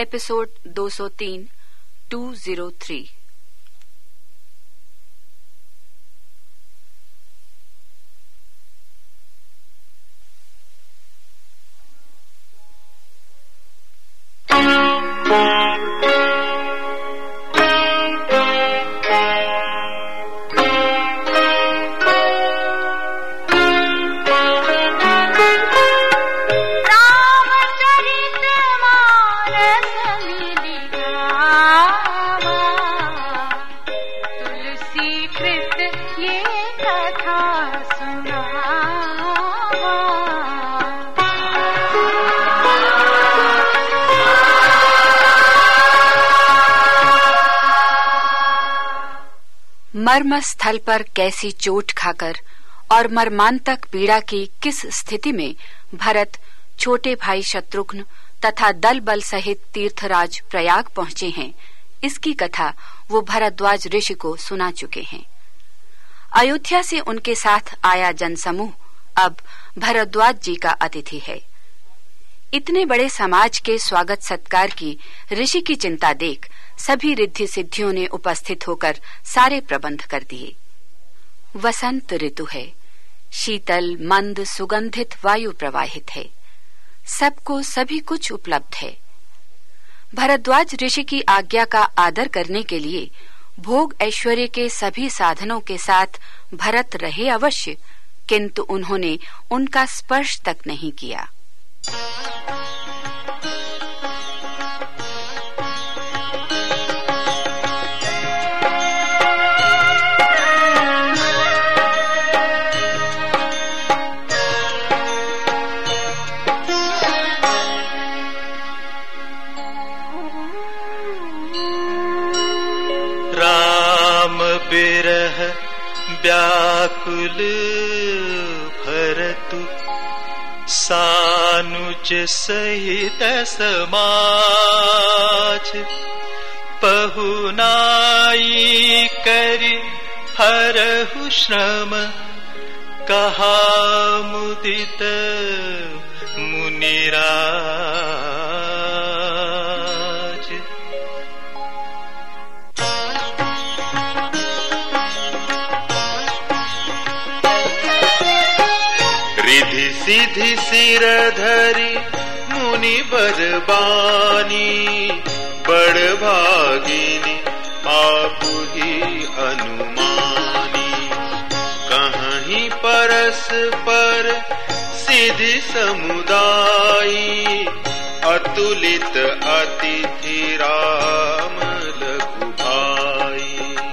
Episode 203 203। मर्म स्थल पर कैसी चोट खाकर और मर्मांतक पीड़ा की किस स्थिति में भरत, छोटे भाई शत्रुघ्न तथा दल बल सहित तीर्थराज प्रयाग पहुंचे हैं, इसकी कथा वो भरद्वाज ऋषि को सुना चुके हैं। अयोध्या से उनके साथ आया जनसमूह अब भरद्वाज जी का अतिथि है। इतने बड़े समाज के स्वागत सत्कार की ऋषि की चिंता देख सभी रिद्धि सिद्धियों ने उपस्थित होकर सारे प्रबंध कर दिए। वसंत ऋतु है, शीतल मंद सुगंधित वायु प्रवाहित है, सबको सभी कुछ उपलब्ध है। भरद्वाज ऋषि की आज्ञा का आदर करने के लिए भोग ऐश्वर्य के सभी साधनों के साथ भरत रहे अवश्य, किंतु उन्होंने उनका स्पर्श तक नहीं किया। बिरह व्याकुल भरतु सानुज सहित समाज पहुनाई करि हरहु श्रम कहा मुदित मुनिराज। रिधि सिधि सिर धरि मुनि बरबानी बड़ भागिनी आपु ही अनुमानी। कहीं परस्पर सिद्धि समुदायी अतुलित अतिथि राम लघु भाई।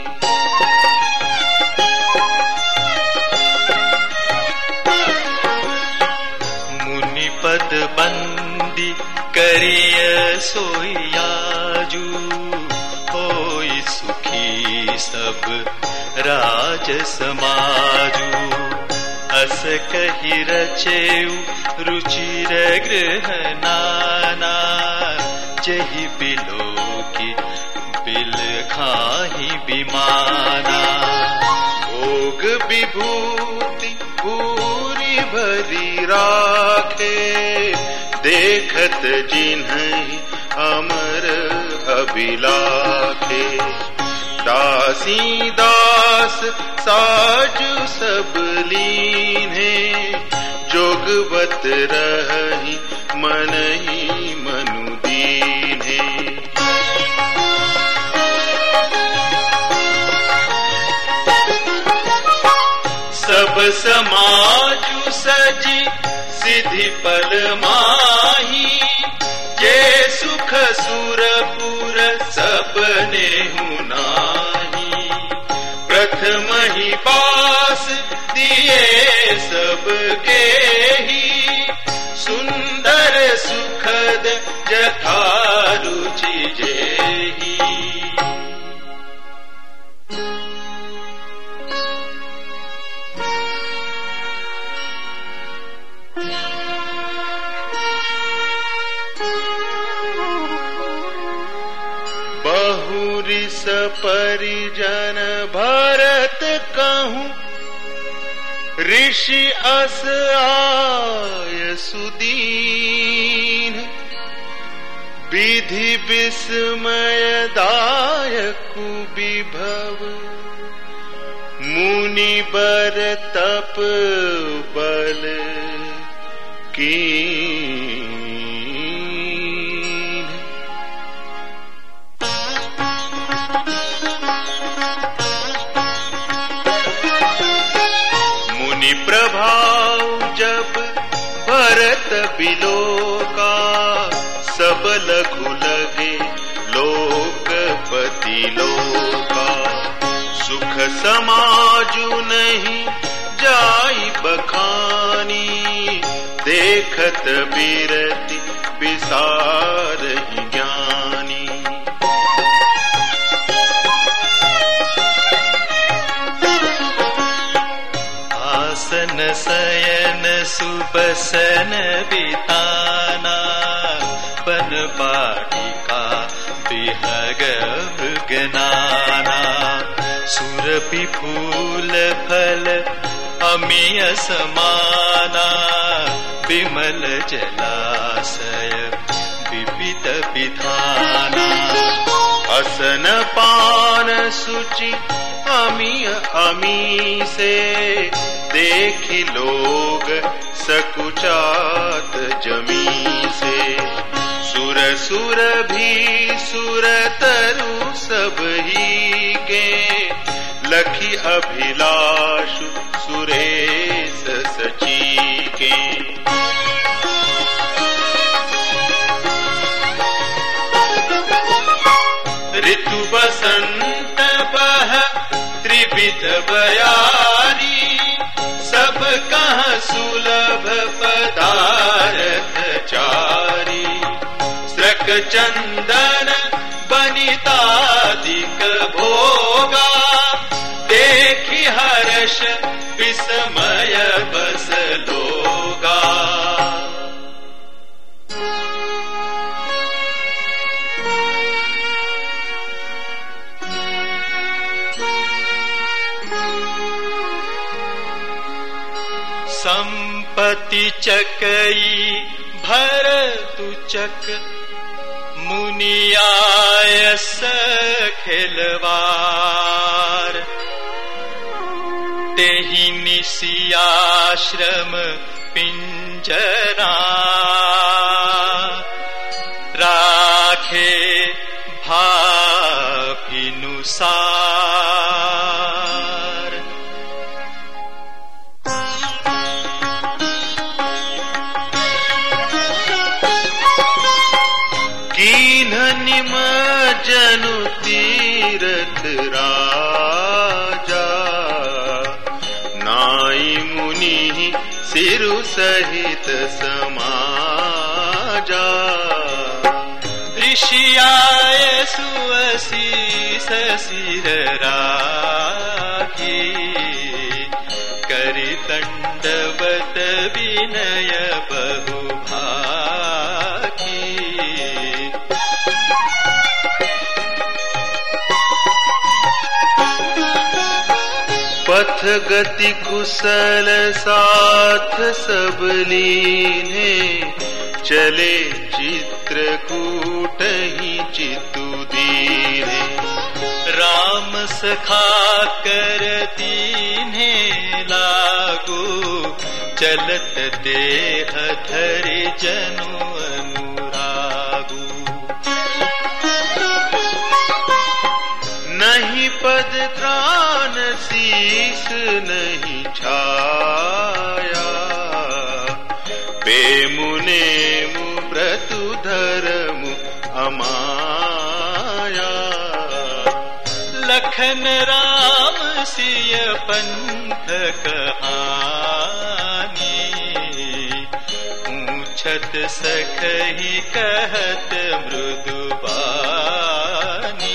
पद बंदी करिय सोयाजू होई सुखी सब राज समाजू। अस कही रचेऊ रुचिर गृह नाना जही बिलो की बिल खाही बिमाना। भोग विभूति पूरी भरी राखे देखत जिन्हि अमर अभिलाखे। दासी दास साजु सब लीन्हे जोगवत रहि मनहि मनु दीन्हे। सब समाजु सजी सिद्धि पल माही जे सुख सुरपुर सपने हुनाही। प्रथम ही पास दिए सबके ही सुंदर सुखद जथा रुचि जेही। बहुरिस परिजन भरत कहूँ ऋषि अस आय सुदीन। विधि विस्मयदायकु विभव मुनि बर तप बल कीन। मुनि प्रभाव जब भरत बिलोका सब लघु लगे लोकपति लोका। सुख समाजु नहीं जाई बखानी देखत बिरति विसार ही ज्ञानी। आसन शयन सुबसन बिताना बन बाटिका बिहग मृगनाना। सुरभि फूल फल अमीय समाना विमल जलाशय विविध विधाना। असन पान सुचि अमीय अमी से देखी लोग सकुचात जमी से। सुर सुर भी सुर तरु सब ही के लखी अभिलाषु सुरेश सची के। ऋतु बसंत बह त्रिविध बयारी सब कहाँ सुलभ पदारथ चारी। स्रक चंदन बनितादिक भोगा देखी हर्ष विस्मय बस लोगा। संपत्ति चकई भरतु चक मुनि आयस खिलवार। तेहि निशियाश्रम पिंजरा राखे भाभिनुसार। कीन्ह निम जनु तीरथ राजा नाई मुनि सिरु सहित समाजा। ऋषि आय सुअसीस सिर राखी करि दंडवत विनय बहुभाखी। पथ गति कुशल साथ सब लीने चले चित्रकूट ही चितु दीने। राम सखा कर दीन्हे लागू चलत देह धरि जनु अनुरागू। नहीं पद त्राण शीस नहीं छाया बेमुने मु व्रतु धर्मु अमाया। लखन राम सिय पंथ कहानी पूछत सखहि कहत मृदुबानी।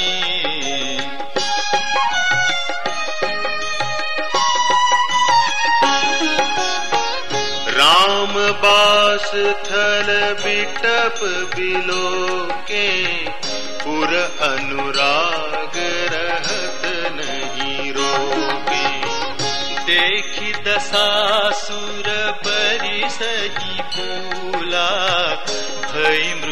राम बास थल बिटप बिलोके पुर अनुराग रहत नहीं रोके। देखी दशासुर बरि सही फूला भई